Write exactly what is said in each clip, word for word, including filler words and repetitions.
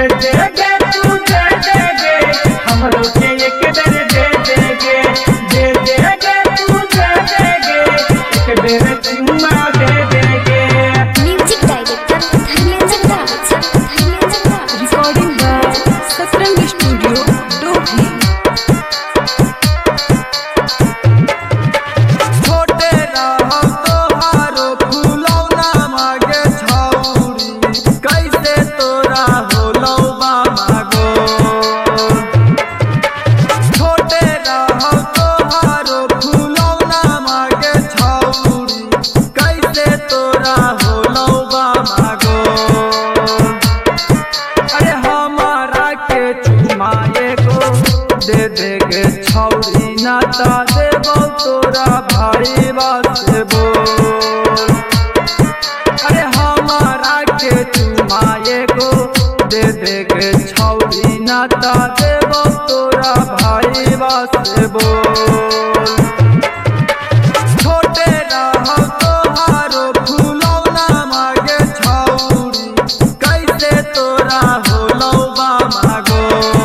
देगे तू दे देगे हमरो के एक बेर दे देगे दे देगे तू दे देगे एक बेर चुम्मा दे देगे। Music director Dharmendra Raj Dharmendra Raj recording by Satrang studio Dobhi. छोटे रहो तोहारो फूलौना मागे छौरी कैसे तोरा होलौ मागो। छोटे रहो तोहारो फूलौना मागे छौरी कैसे तोरा होलौ मागो। अरे हमारा के चुमा एगो दे देगे छौरी नाता देबो तोरा भाई बासे बोल। अरे हमारा के चुमा एगो दे देगे छौरी नाता देबो तोरा भाई बासे बोल। छोटे रहो तोहारो फूलौना मागे छौरी कैसे तोरा होलौ मागो।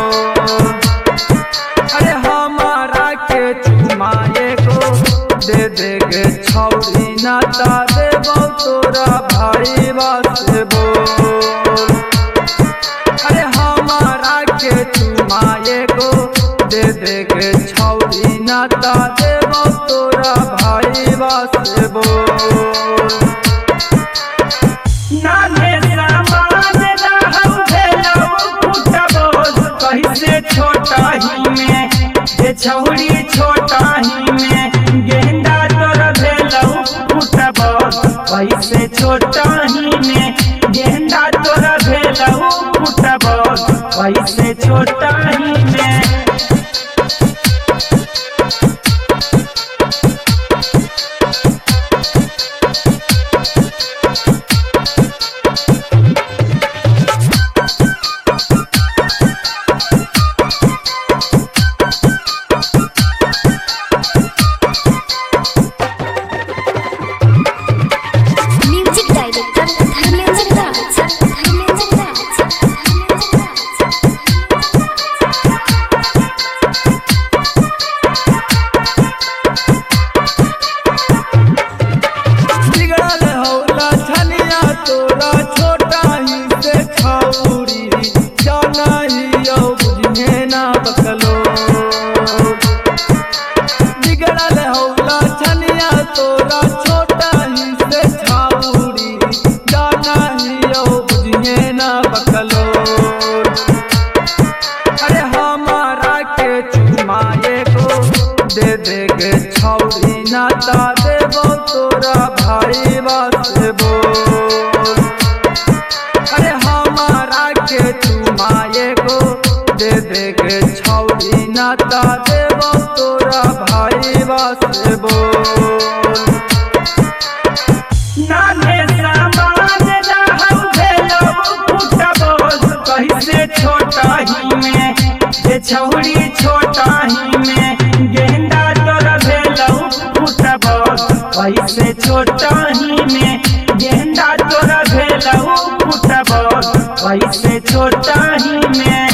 अरे हमारा के चुमा एगो दे देगे छौरी नाता देबो तोरा भाई बासे बोल। अरे हमारा के चुमा एगो दे देगे छौरी नाता देबो तोरा भाई बासे बोल। नाने सामान रहौ भेलौ फुटबोल कैसे छोटा ही में ये छौरी छोटा ही में गेंदा तोर भेलौ फुटबोल कैसे छोटा ही में गेंदा तोर भेलौ फुटबोल कैसे छोटा ही में। म्यूजिक डायरेक्टर धर्मेंद्र राज धर्मेंद्र राज धर्मेंद्र बिगड़ल हौला छनिया तोरा छोटा ही से छौरी जाना ही औ बुझे ना बकलो। बिगड़ल हौला छनिया तोरा छोटा ही से छौरी जाना ही औ बुझे ना बकलो। अरे हमारा के चुमा एगो दे देगे छौरी नाता देबो तोरा भाई बासे बोल। अरे हमारा के चुमा एगो दे देगे छौरी नाता देबो तोरा भाई बासे बोल। नाने सामान रहौ भेलौ फुटबोल कैसे छोटा ही में ये छौरी छोटा ही में गेंदा तोर भेलौ फुटबोल कैसे छोटा ही में गेंदा तोर भेलौ फुटबोल कैसे छोटा ही में।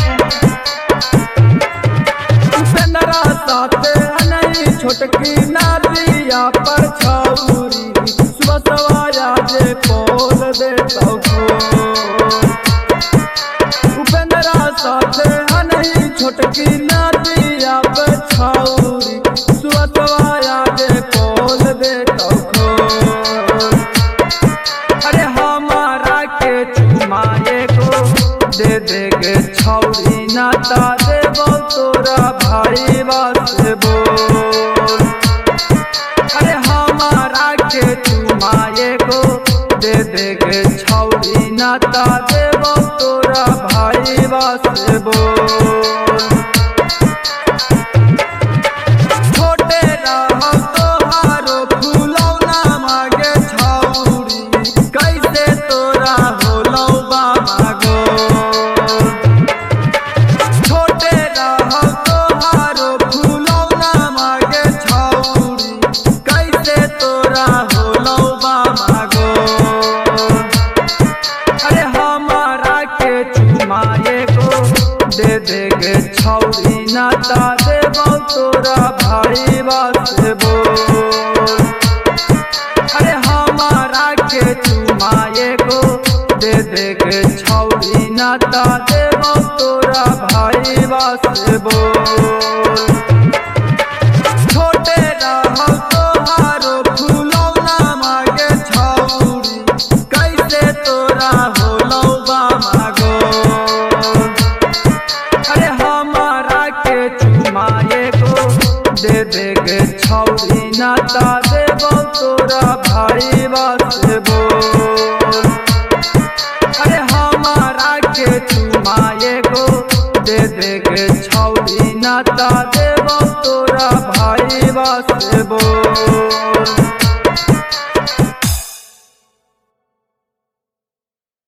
उपेंद्रा साथे नहीं छोटकी नारिया पर छौरी सुबह सवाया जे पोल दे उपेंद्रा साथे नहीं छोटकी नारिया पर छौरी सुबह सवाया जे पोल दे। अरे हमारा के चुमा एगो दे देगे छौरी नाता देबो तोरा भाई बासे बोल। अरे हमारा के चुमा एगो दे देगे छौरी नाता देबो तोरा भाई बासे बोल। छोटे रहो तोहारो फूलौना मागे छौरी कैसे तोरा होलौ मागो। छोटे रहो तोहारो फूलौना मागे छौरी कैसे तोरा होलौ मागो। अरे हमारा के चुमा एगो छौरी नाता देबो तोरा भाई बासे बोल। अरे हमारा के चुमा एगो दे दे के छौरी नाता देबो तोरा भाई बासे बोल। छोटे रहो तोहारो फुलौना मागे छौरी कैसे तोरा होलौ बा मागो। अरे हमारा के चुमा एगो दे दे के छौरी नाता देबो तोरा भाई बासे बोल। अरे हमारा के चुमा एगो दे दे के छौरी नाता देबो तोरा भाई बासे बोल।